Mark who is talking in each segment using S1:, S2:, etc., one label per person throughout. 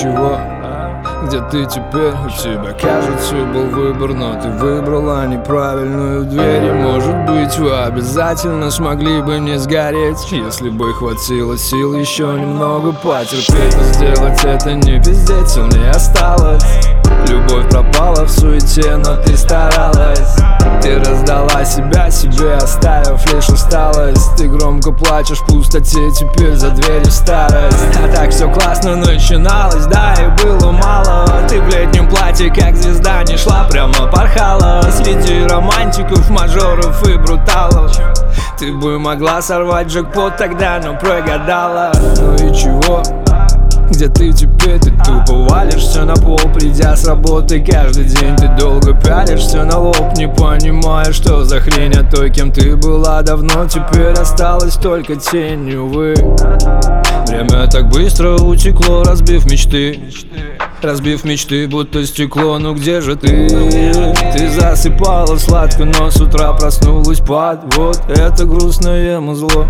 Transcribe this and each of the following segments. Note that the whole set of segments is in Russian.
S1: чего? Где ты теперь? У тебя, кажется, был выбор, но ты выбрала неправильную дверь. И, может быть, вы обязательно смогли бы не сгореть, если бы хватило сил еще немного потерпеть. Но сделать это не пиздец, сил не осталось. Любовь пропала в суете, но ты старалась. Ты раздала себя себе, оставив лишь усталость. Ты громко плачешь в пустоте, теперь за дверью старость. А так все классно начиналось, да, и было мало. Ты в летнем платье, как звезда, не шла, прямо порхала среди романтиков, мажоров и бруталов. Ты бы могла сорвать джекпот тогда, но прогадала. Ну и чего? Где ты теперь? Ты тупо валишься на пол, придя с работы каждый день. Ты долго пялишься на лоб, не понимая, что за хрень. А той, кем ты была давно, теперь осталась только тень, увы. Время так быстро утекло, разбив мечты. Разбив мечты, будто стекло, ну где же ты? Ты засыпала сладко, но с утра проснулась под вот это грустное музло.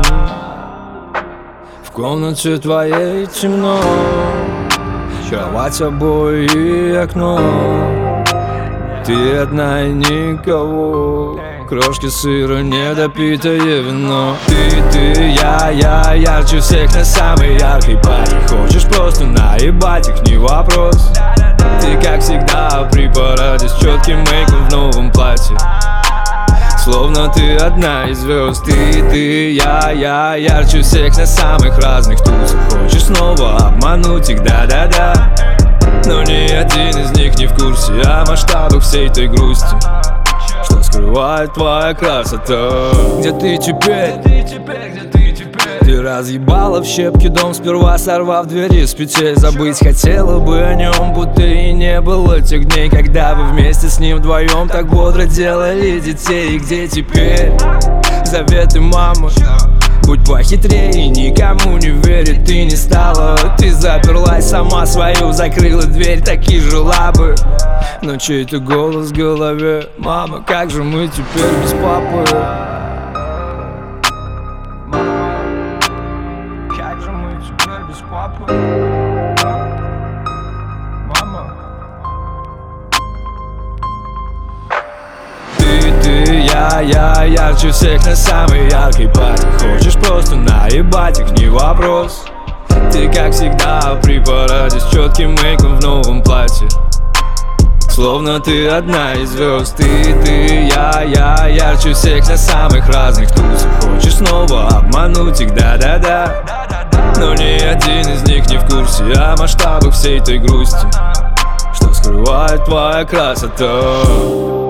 S1: В комнате твоей темно, кровать, обои и окно. Ты одна и никого, крошки сыра, недопитое вино. Ты, я ярче всех на самой яркой паре. Хочешь просто наебать их, не вопрос. Ты, как всегда, при параде с четким мейком в новом платье. Словно ты одна из звезд. Ты, я ярче всех на самых разных тусах. Хочешь снова обмануть их, да-да-да. Но ни один из них не в курсе о масштабах всей той грусти, что скрывает твоя красота. Где ты теперь? Ты разъебала в щепки дом, сперва сорвав двери с петель. Забыть хотела бы о нем, будто и не было тех дней, когда вы вместе с ним вдвоем так бодро делали детей. И где теперь заветы мамы? Будь похитрее, никому не верит ты не стала. Ты заперлась сама свою, закрыла дверь, так и жила бы. Но чей-то голос в голове: мама, как же мы теперь без папы? Как же мы теперь без папы? Мама. Ты, я ярче всех на самой яркой паре. Хочешь просто наебать их, не вопрос. Ты, как всегда, при параде с четким мейком в новом платье. Словно ты одна из звезд. Ты, я ярче всех на самых разных тусах. Хочешь снова обмануть их, да-да-да. Но ни один из них не в курсе о масштабах всей той грусти, что скрывает твоя красота.